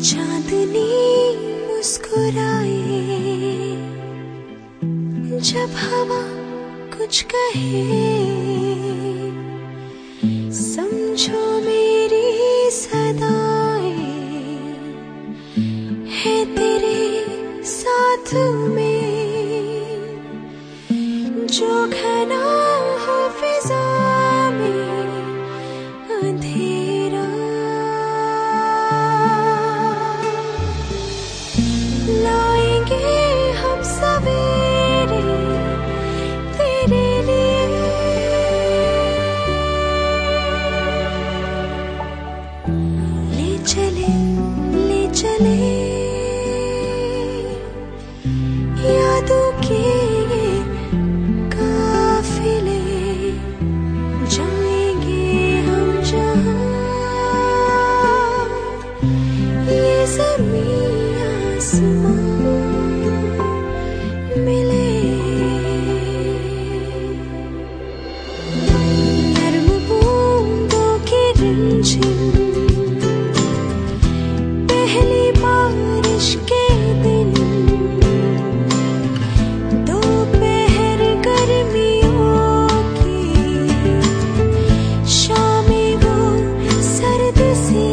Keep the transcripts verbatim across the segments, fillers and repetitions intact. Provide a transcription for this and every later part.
चांदनी मुस्कुराए जब हवा कुछ कहे, समझो मेरी सदाएं है तेरे साथ में। जो घना हो फिजा में अंधेरा, लाएंगे हम सवेरे तेरे लिए। ले चले ले चले यादों के काफिले, जाएंगे हम जहाँ ये ज़मीं आसमां मिले। नर्म बूंदों की रिमझिम पहली बारिश के दिन, दोपहर गर्मियों की शामें वो सर्द सी,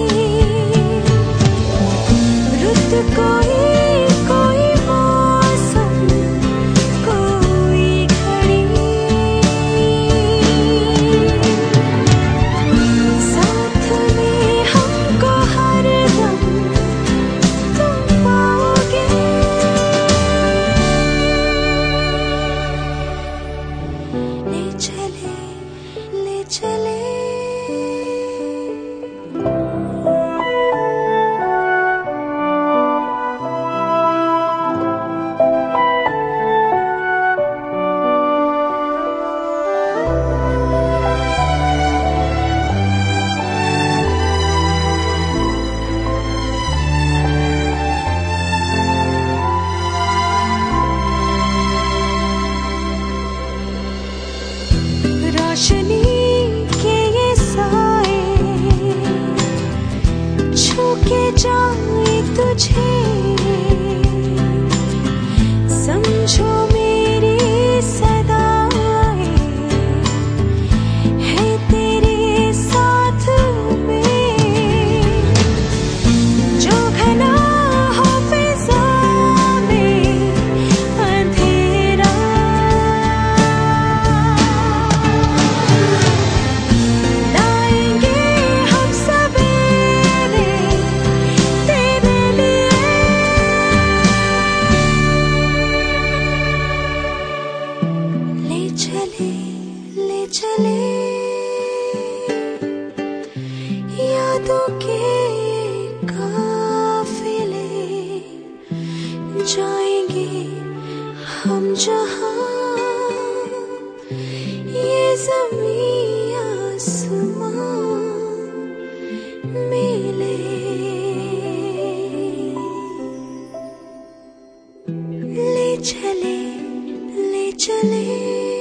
रुत कोई कोई मौसम कोई घड़ी, साथ में हमको हर दम तुम पाओगे। ले चले ले चले रोशनी के ये साए छू के जाए तुझे, समझो मेरी सदाएं है तेरे साथ में। जो घना हो फिजा में अंधेरा, लाएंगे हम सवेरे तेरे लिए। ले चले ले चले यादों के काफिले, जाएंगे हम जहाँ ये ज़मीं आसमां मिले। ले चले ले चले